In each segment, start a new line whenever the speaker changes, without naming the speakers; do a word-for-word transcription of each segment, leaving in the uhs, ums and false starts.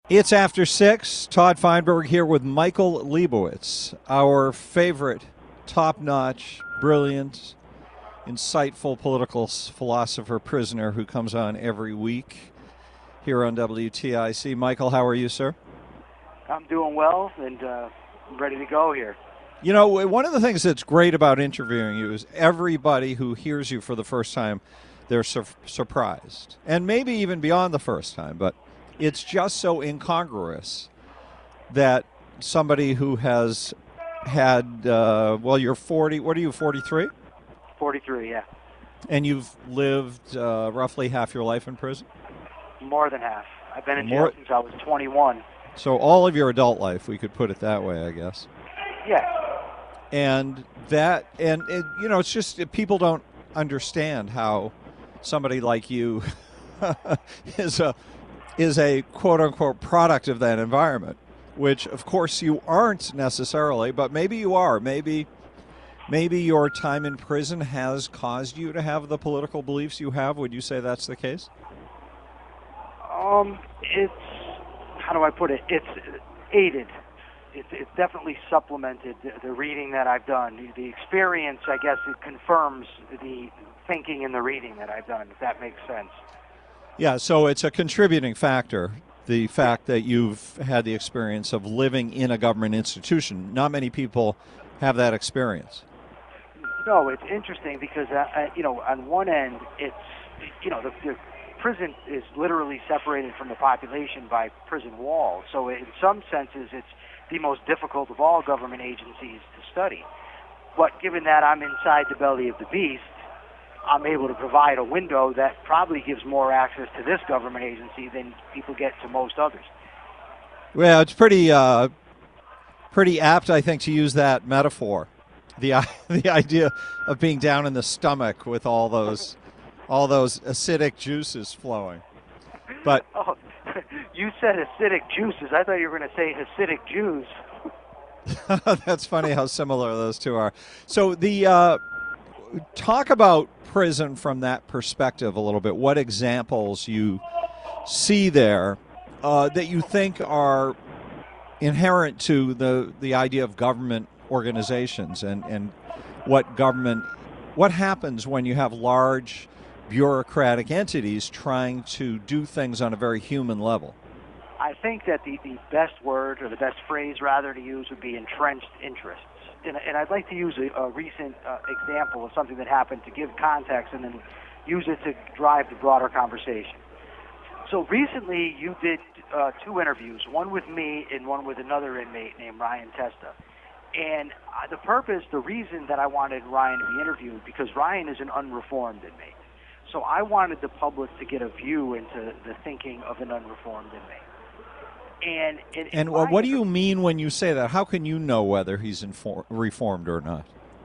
It's after six. Todd Feinberg here with Michael Leibowitz, our favorite top-notch, brilliant, insightful political philosopher prisoner who comes on every week here on W T I C. Michael, how are you, sir?
I'm doing well and uh, ready to go here.
You know, one of the things that's great about interviewing you is everybody who hears you for the first time, they're sur- surprised. And maybe even beyond the first time, but it's just so incongruous that somebody who has had, uh, well, you're forty, what are you, forty-three?
forty-three, yeah.
And you've lived uh, roughly half your life in prison?
More than half. I've been in
More,
jail since I was twenty-one.
So all of your adult life, we could put it that way, I guess.
Yeah.
And that, and it, you know, it's just people don't understand how somebody like you is a is a quote unquote product of that environment, which of course you aren't necessarily, but maybe you are. Maybe maybe your time in prison has caused you to have the political beliefs you have. Would you say that's the case?
Um, it's, how do I put it? It's aided. It's, it's definitely supplemented the, the reading that I've done. The, the experience, I guess, it confirms the thinking and the reading that I've done, if that makes sense.
Yeah, so it's a contributing factor, the fact that you've had the experience of living in a government institution. Not many people have that experience.
No, it's interesting because, uh, uh, you know, on one end, it's, you know, the, the prison is literally separated from the population by prison walls. So in some senses, it's the most difficult of all government agencies to study. But given that I'm inside the belly of the beast, I'm able to provide a window that probably gives more access to this government agency than people get to most others.
Well, it's pretty uh, pretty apt, I think, to use that metaphor. The the idea of being down in the stomach with all those all those acidic juices flowing. But
oh, you said acidic juices. I thought you were going to say Hasidic Jews.
That's funny how similar those two are. So the uh, talk about prison from that perspective a little bit. What examples you see there uh, that you think are inherent to the the idea of government organizations and, and what government, what happens when you have large bureaucratic entities trying to do things on a very human level?
I think that the, the best word, or the best phrase rather to use, would be entrenched interests. And, and I'd like to use a, a recent uh, example of something that happened to give context and then use it to drive the broader conversation. So recently you did uh, two interviews, one with me and one with another inmate named Ryan Testa. And uh, the purpose, the reason that I wanted Ryan to be interviewed, because Ryan is an unreformed inmate. So I wanted the public to get a view into the thinking of an unreformed inmate. And, and,
and well, what do you mean when you say that? How can you know whether he's inform- reformed or not?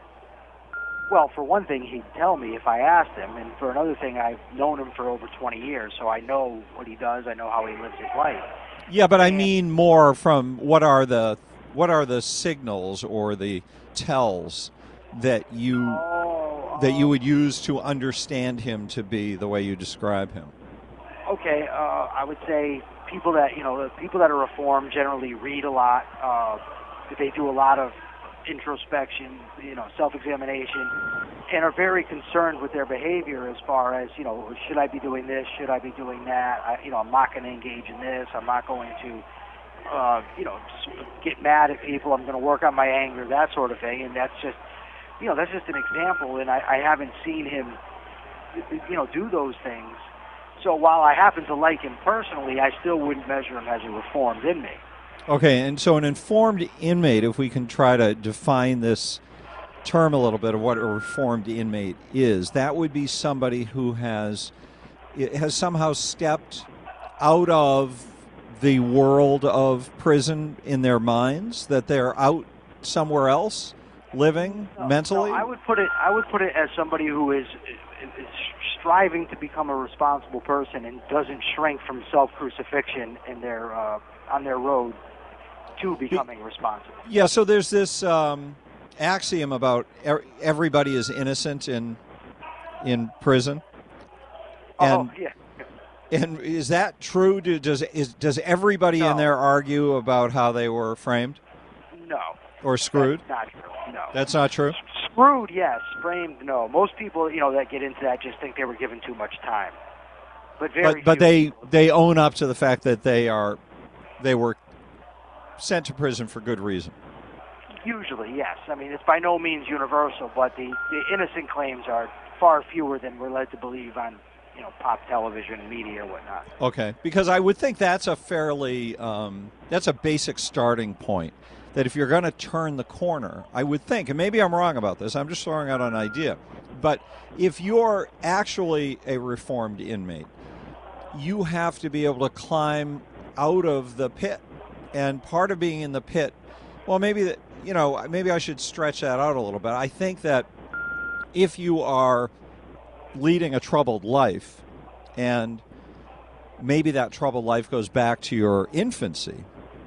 Well, for one thing, he'd tell me if I asked him. And for another thing, I've known him for over twenty years, so I know what he does. I know how he lives his life.
Yeah, but
and,
I mean more from what are the what are the signals or the tells that you
oh,
that you would use to understand him to be the way you describe him?
Okay, uh, I would say people that, you know, the people that are reformed generally read a lot. Uh, they do a lot of introspection, you know, self-examination, and are very concerned with their behavior as far as, you know, should I be doing this? Should I be doing that? I, you know, I'm not going to engage in this. I'm not going to, uh, you know, get mad at people. I'm going to work on my anger, that sort of thing. And that's just, you know, that's just an example. And I, I haven't seen him, you know, do those things. So while I happen to like him personally, I still wouldn't measure him as a reformed inmate.
Okay, and so an informed inmate, if we can try to define this term a little bit of what a reformed inmate is, that would be somebody who has has somehow stepped out of the world of prison in their minds, that they're out somewhere else living
no,
mentally?
No, I would put it I would put it as somebody who is, is striving to become a responsible person and doesn't shrink from self-crucifixion in their uh, on their road to becoming responsible.
Yeah, so there's this um, axiom about er- everybody is innocent in in prison.
Oh,
And
yeah.
And is that true? Do, does is, does everybody
No.
in there argue about how they were framed
No.
or screwed?
That's not true. No.
That's not true?
Screwed, yes. Framed, no. Most people, you know, that get into that just think they were given too much time. But very
But, but
few
they
people.
they own up to the fact that they are they were sent to prison for good reason.
Usually, yes. I mean, it's by no means universal, but the, the innocent claims are far fewer than we're led to believe on, you know, pop television, media, and whatnot.
Okay, because I would think that's a fairly um, that's a basic starting point. That if you're going to turn the corner, I would think, and maybe I'm wrong about this. I'm just throwing out an idea, but if you're actually a reformed inmate, you have to be able to climb out of the pit, and part of being in the pit, well, maybe that you know, maybe I should stretch that out a little bit. I think that if you are leading a troubled life, and maybe that troubled life goes back to your infancy,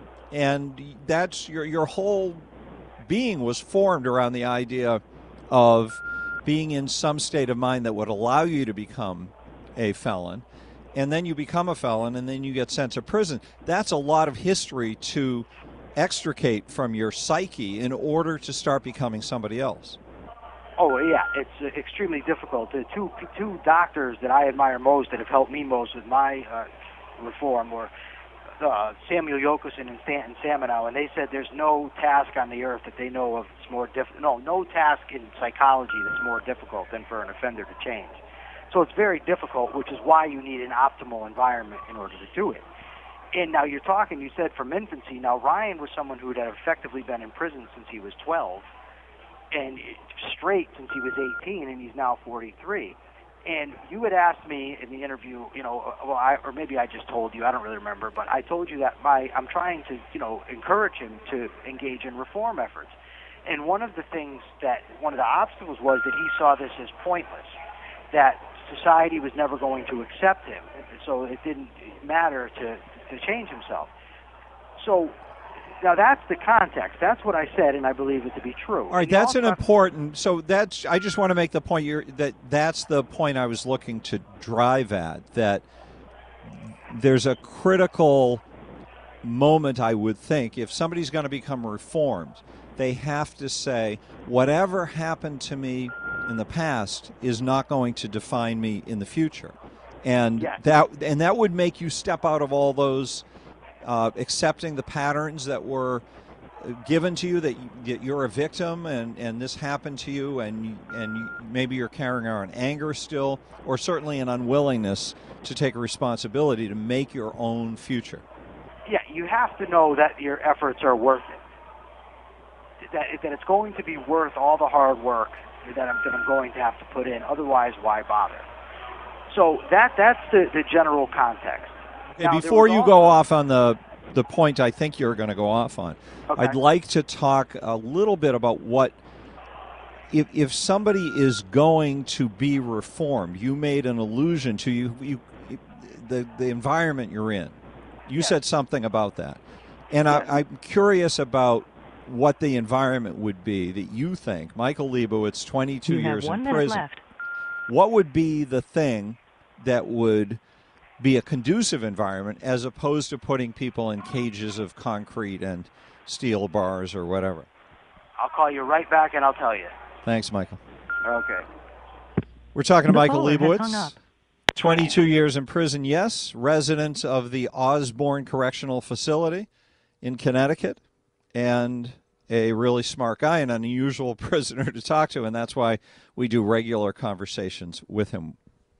and that's your your whole being was formed around the idea of being in some state of mind that would allow you to become a felon, and then you become a felon, and then you get sent to prison. That's a lot of history to extricate from your psyche in order to start becoming somebody else.
Oh, yeah, it's uh, extremely difficult. The two two doctors that I admire most, that have helped me most with my uh, reform, were uh, Samuel Yokoson and Stanton Saminow, and they said there's no task on the earth that they know of that's more difficult. No, no task in psychology that's more difficult than for an offender to change. So it's very difficult, which is why you need an optimal environment in order to do it. And now you're talking, you said from infancy. Now, Ryan was someone who had effectively been in prison since he was twelve, and straight since he was eighteen, and he's now forty-three. And you had asked me in the interview, you know, well, I, or maybe I just told you, I don't really remember, but I told you that my I'm trying to, you know, encourage him to engage in reform efforts. And one of the things that, one of the obstacles was that he saw this as pointless, that society was never going to accept him, so it didn't matter to to change himself. So now that's the context. That's what I said, and I believe it to be true.
All right,
He
that's an
also-
important. So that's. I just want to make the point. You're, that that's the point I was looking to drive at. That there's a critical moment, I would think, if somebody's going to become reformed, they have to say, whatever happened to me in the past is not going to define me in the future. And
Yes.
that and that would make you step out of all those uh, accepting the patterns that were given to you, that you, that you're a victim and, and this happened to you, and you, and you, maybe you're carrying around anger still, or certainly an unwillingness to take responsibility to make your own future.
Yeah, you have to know that your efforts are worth it. That, that it's going to be worth all the hard work that I'm, that I'm going to have to put in. Otherwise, why bother? So that that's the, the general context.
Okay,
Now, there
before
was
you
also-
go off on the the point I think you're going to go off on,
Okay.
I'd like to talk a little bit about what if if somebody is going to be reformed. You made an allusion to you, you the the environment you're in. You
Yes.
said something about that, and
Yes.
I, I'm curious about what the environment would be that you think. Michael Leibowitz, twenty-two
You
years
have one
in
minute
prison.
left.
What would be the thing that would be a conducive environment as opposed to putting people in cages of concrete and steel bars or whatever?
I'll call you right back and I'll tell you.
Thanks, Michael.
Okay.
We're talking to
The
Michael
caller has
Leibowitz.
hung up.
twenty-two years in prison, yes. Resident of the Osborne Correctional Facility in Connecticut, and a really smart guy, an unusual prisoner to talk to, and that's why we do regular conversations with him.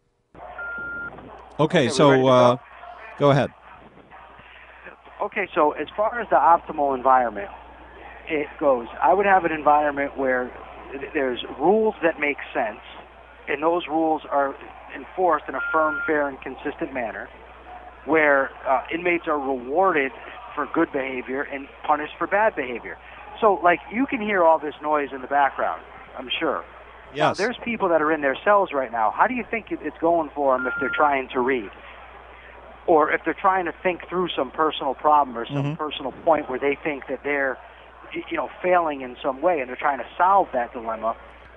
Okay,
Okay, we ready
so
to go?
uh, go ahead.
Okay, so as far as the optimal environment it goes, I would have an environment where th- there's rules that make sense, and those rules are enforced in a firm, fair, and consistent manner, where uh, inmates are rewarded for good behavior and punished for bad behavior. So, like, you can hear all this noise in the background, I'm sure. Now,
Yes.
there's people that are in their cells right now. How do you think it- it's going for them if they're trying to read? Or if they're trying to think through some personal problem or some
Mhm.
personal point where they think that they're, y- you know, failing in some way and they're trying to solve that dilemma?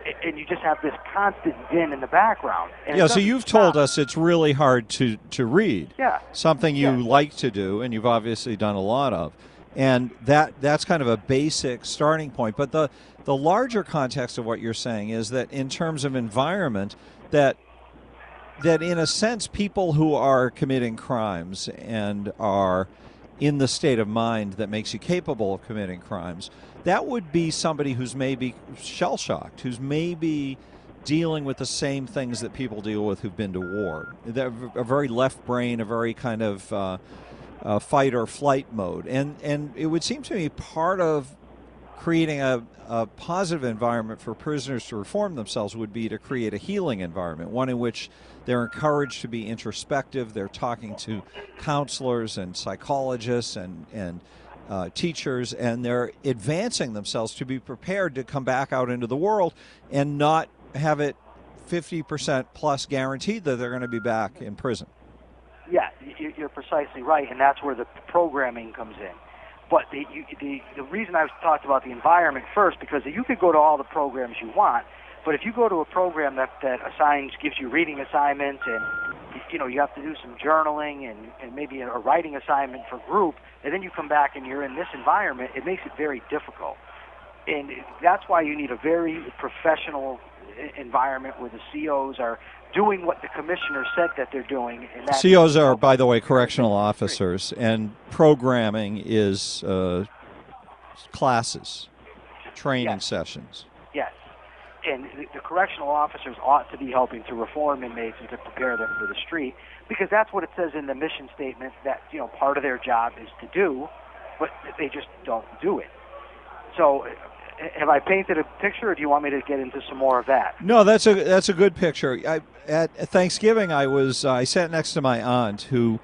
and you just have this constant din in the background. And
yeah, so you've told us it's really hard to, to read.
Yeah.
Something you
yeah.
like to do, and you've obviously done a lot of. And that that's kind of a basic starting point. But the, the larger context of what you're saying is that in terms of environment, that that in a sense people who are committing crimes and are in the state of mind that makes you capable of committing crimes, that would be somebody who's maybe shell-shocked, who's maybe dealing with the same things that people deal with who've been to war. They're a very left brain, a very kind of uh, uh, fight or flight mode. And, and it would seem to me part of creating a, a positive environment for prisoners to reform themselves would be to create a healing environment, one in which they're encouraged to be introspective. They're talking to counselors and psychologists and, and uh, teachers, and they're advancing themselves to be prepared to come back out into the world and not have it fifty percent plus guaranteed that they're going to be back in prison.
Yeah, you're precisely right, and that's where the programming comes in. But the, you, the, the reason I've talked about the environment first, because you could go to all the programs you want, but if you go to a program that, that assigns, gives you reading assignments and, you know, you have to do some journaling and, and maybe a writing assignment for group, and then you come back and you're in this environment, it makes it very difficult. And that's why you need a very professional environment where the C Os are doing what the commissioner said that they're doing. And that's,
C Os are, by the way, correctional officers, and programming is uh, classes, training
yes.
sessions.
Yes. And the, the correctional officers ought to be helping to reform inmates and to prepare them for the street, because that's what it says in the mission statement that, you know, part of their job is to do, but they just don't do it. So have I painted a picture, or do you want me to get into some more of that?
No, that's a that's a good picture. I, at Thanksgiving, I was uh, I sat next to my aunt, who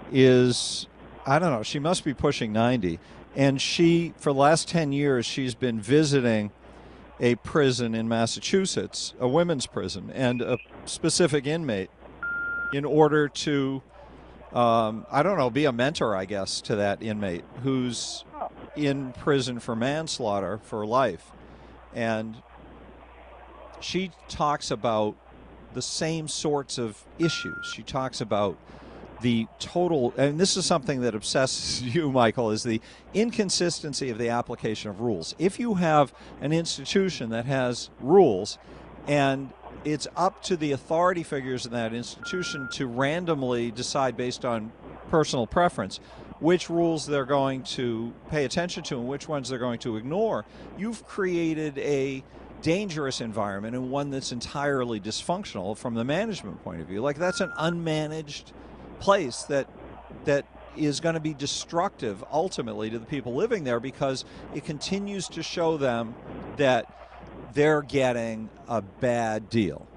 is, I don't know, she must be pushing ninety, and she, for the last ten years, she's been visiting a prison in Massachusetts, a women's prison, and a specific inmate, in order to, um, I don't know, be a mentor, I guess, to that inmate who's in prison for manslaughter for life. And she talks about the same sorts of issues. She talks about the total, and this is something that obsesses you, Michael, is the inconsistency of the application of rules. If you have an institution that has rules, and it's up to the authority figures in that institution to randomly decide based on personal preference which rules they're going to pay attention to and which ones they're going to ignore, you've created a dangerous environment, and one that's entirely dysfunctional from the management point of view. Like, that's an unmanaged place that that is going to be destructive ultimately to the people living there, because it continues to show them that they're getting a bad deal.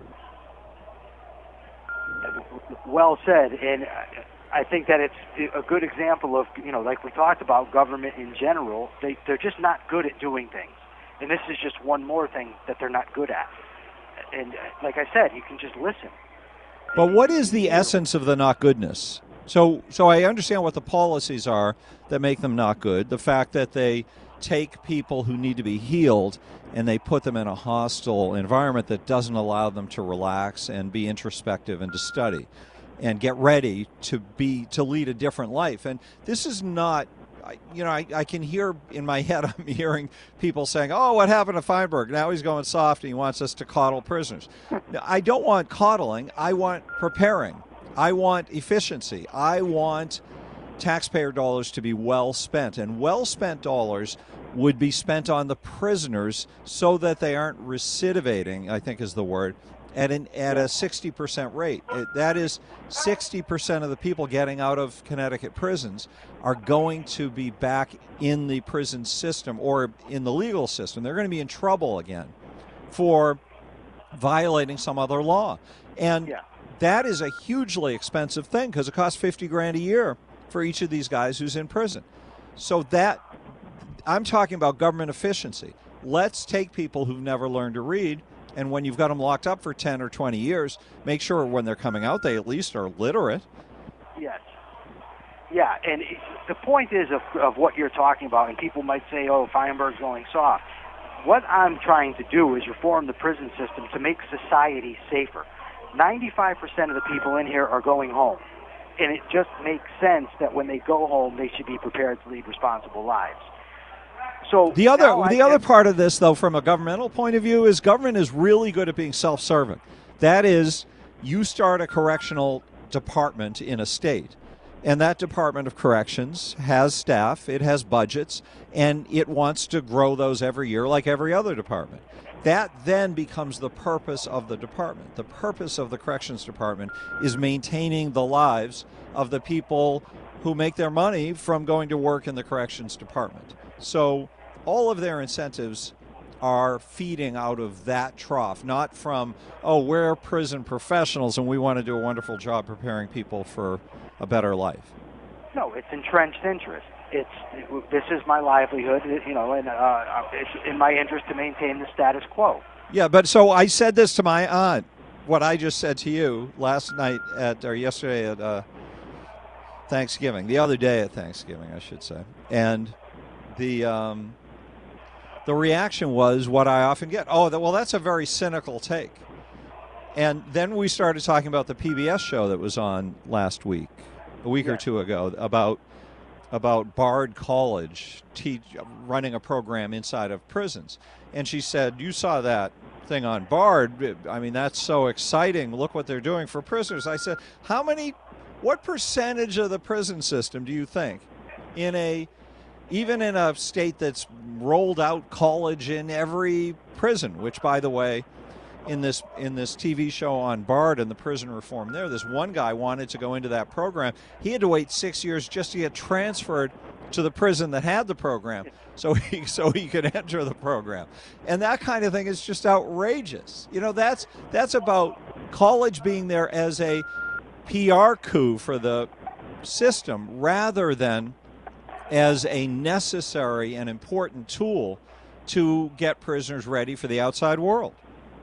Well said. And I think that it's a good example of, you know, like we talked about, government in general, they, they're just not good at doing things. And this is just one more thing that they're not good at. And like I said, you can just listen.
But what is the essence of the not goodness? So, so I understand what the policies are that make them not good. The fact that they take people who need to be healed and they put them in a hostile environment that doesn't allow them to relax and be introspective and to study and get ready to be to lead a different life. And this is not, you know, I, I can hear in my head, I'm hearing people saying, oh, what happened to Feinberg? Now he's going soft and he wants us to coddle prisoners. I don't want coddling. I want preparing. I want efficiency. I want taxpayer dollars to be well spent. And well spent dollars would be spent on the prisoners so that they aren't recidivating, I think is the word, at an at a sixty percent rate. It, that is, sixty percent of the people getting out of Connecticut prisons are going to be back in the prison system or in the legal system. They're going to be in trouble again for violating some other law. And
yeah.
that is a hugely expensive thing, because it costs fifty grand a year for each of these guys who's in prison. So that, I'm talking about government efficiency. Let's take people who've never learned to read, and when you've got them locked up for ten or twenty years, make sure when they're coming out they at least are literate.
Yes. Yeah, and it, the point is of, of what you're talking about, and people might say, oh, Feinberg's going soft. what I'm trying to do is reform the prison system to make society safer. ninety-five percent of the people in here are going home. And it just makes sense that when they go home, they should be prepared to lead responsible lives. So
the other
now I
the other
can-
part of this, though, from a governmental point of view, is government is really good at being self-serving. That is, you start a correctional department in a state, and that Department of Corrections has staff, it has budgets, and it wants to grow those every year like every other department. That then becomes the purpose of the department. The purpose of the Corrections Department is maintaining the lives of the people who make their money from going to work in the Corrections Department. So all of their incentives are feeding out of that trough, not from, oh, we're prison professionals and we want to do a wonderful job preparing people for a better life.
No, it's entrenched interest. It's this is my livelihood, you know, and uh, it's in my interest to maintain the status quo.
Yeah, but so I said this to my aunt, what I just said to you last night at, or yesterday at uh, Thanksgiving, the other day at Thanksgiving, I should say. And the um, the reaction was what I often get. Oh, well, that's a very cynical take. And then we started talking about the P B S show that was on last week, a week
Yeah.
or two ago, about about Bard College teach, running a program inside of prisons. And she said, you saw that thing on Bard. I mean, that's so exciting. Look what they're doing for prisoners. I said, how many, what percentage of the prison system do you think in a, even in a state that's rolled out college in every prison, which, by the way, in this in this T V show on Bard and the prison reform there, this one guy wanted to go into that program. He had to wait six years just to get transferred to the prison that had the program so he so he could enter the program. And that kind of thing is just outrageous. You know, that's that's about college being there as a P R coup for the system rather than as a necessary and important tool to get prisoners ready for the outside world.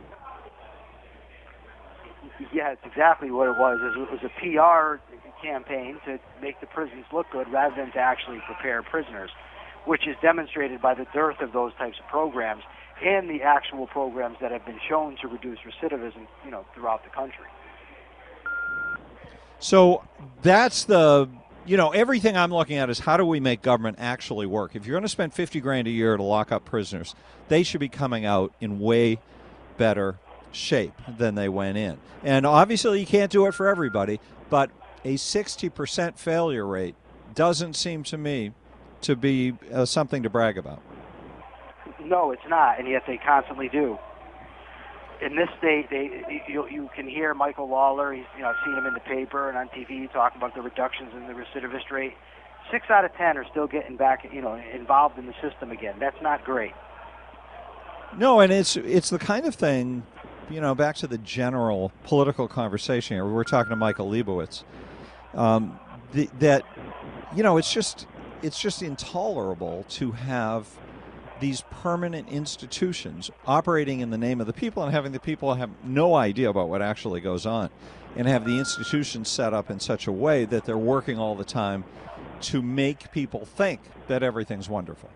Yeah, it's exactly what it was. It was a P R campaign to make the prisons look good rather than to actually prepare prisoners, which is demonstrated by the dearth of those types of programs and the actual programs that have been shown to reduce recidivism, you know, throughout the country.
So that's the, you know, everything I'm looking at is how do we make government actually work? If you're going to spend fifty grand a year to lock up prisoners, they should be coming out in way better shape than they went in. And obviously you can't do it for everybody, but a sixty percent failure rate doesn't seem to me to be uh, something to brag about.
No, it's not, and yet they constantly do. In this state, they you, you can hear Michael Lawler. He's, you know, I've seen him in the paper and on T V talking about the reductions in the recidivist rate. Six out of ten are still getting back, you know, involved in the system again. That's not great.
No, and it's it's the kind of thing, you know, back to the general political conversation here. We're talking to Michael Leibowitz. Um, the, that, you know, it's just it's just intolerable to have these permanent institutions operating in the name of the people and having the people have no idea about what actually goes on, and have the institutions set up in such a way that they're working all the time to make people think that everything's wonderful.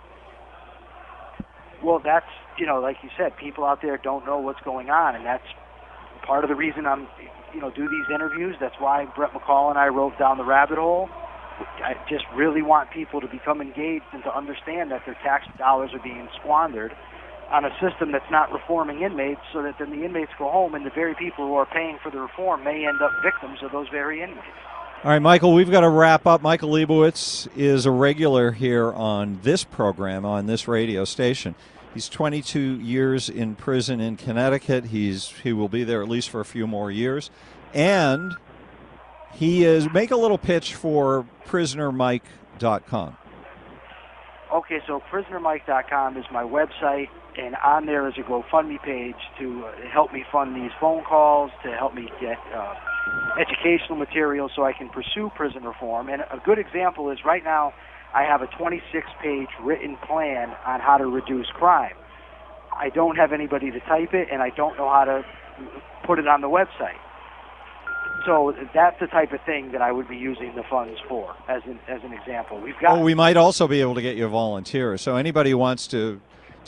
Well, that's, you know, like you said, people out there don't know what's going on, and that's part of the reason I'm, you know, do these interviews. That's why Brett McCall and I wrote Down the Rabbit Hole. I just really want people to become engaged and to understand that their tax dollars are being squandered on a system that's not reforming inmates, so that then the inmates go home and the very people who are paying for the reform may end up victims of those very inmates.
All right, Michael, we've got to wrap up. Michael Leibowitz is a regular here on this program, on this radio station. He's twenty-two years in prison in Connecticut. He's he will be there at least for a few more years. And he is, make a little pitch for prisoner mike dot com.
Okay, so prisoner mike dot com is my website, and on there is a GoFundMe page to uh, help me fund these phone calls, to help me get uh, educational material so I can pursue prison reform. And a good example is right now I have a twenty-six page written plan on how to reduce crime. I don't have anybody to type it, and I don't know how to put it on the website. So that's the type of thing that I would be using the funds for, as an, as an example. We've got.
Oh, we might also be able to get you a volunteer. So anybody who wants to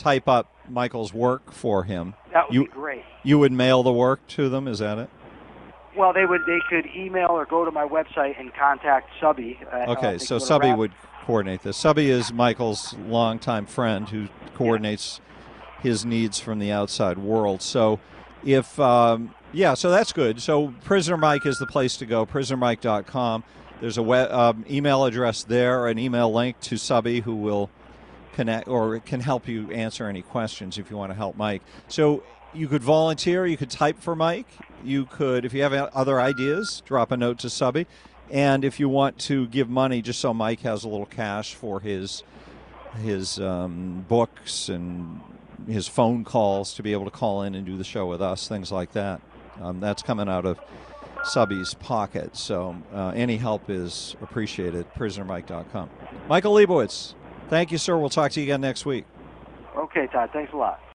type up Michael's work for him.
That would
you,
be great.
You would mail the work to them, is that it?
Well, they would. They could email or go to my website and contact Subby. At,
okay,
uh,
so
go to
Subby
Rap-
would coordinate this. Subby is Michael's longtime friend who coordinates his needs from the outside world. So if, um, yeah, so that's good. So Prisoner Mike is the place to go, prisoner mike dot com. There's a web, um, email address there, an email link to Subby who will connect or can help you answer any questions if you want to help Mike. So you could volunteer, you could type for Mike, you could, if you have other ideas, drop a note to Subby. And if you want to give money just so Mike has a little cash for his his um, books and his phone calls to be able to call in and do the show with us, things like that. Um, that's coming out of Subby's pocket. So uh, any help is appreciated, prisoner mike dot com. Michael Lebowitz, thank you, sir. We'll talk to you again next week.
Okay, Todd. Thanks a lot.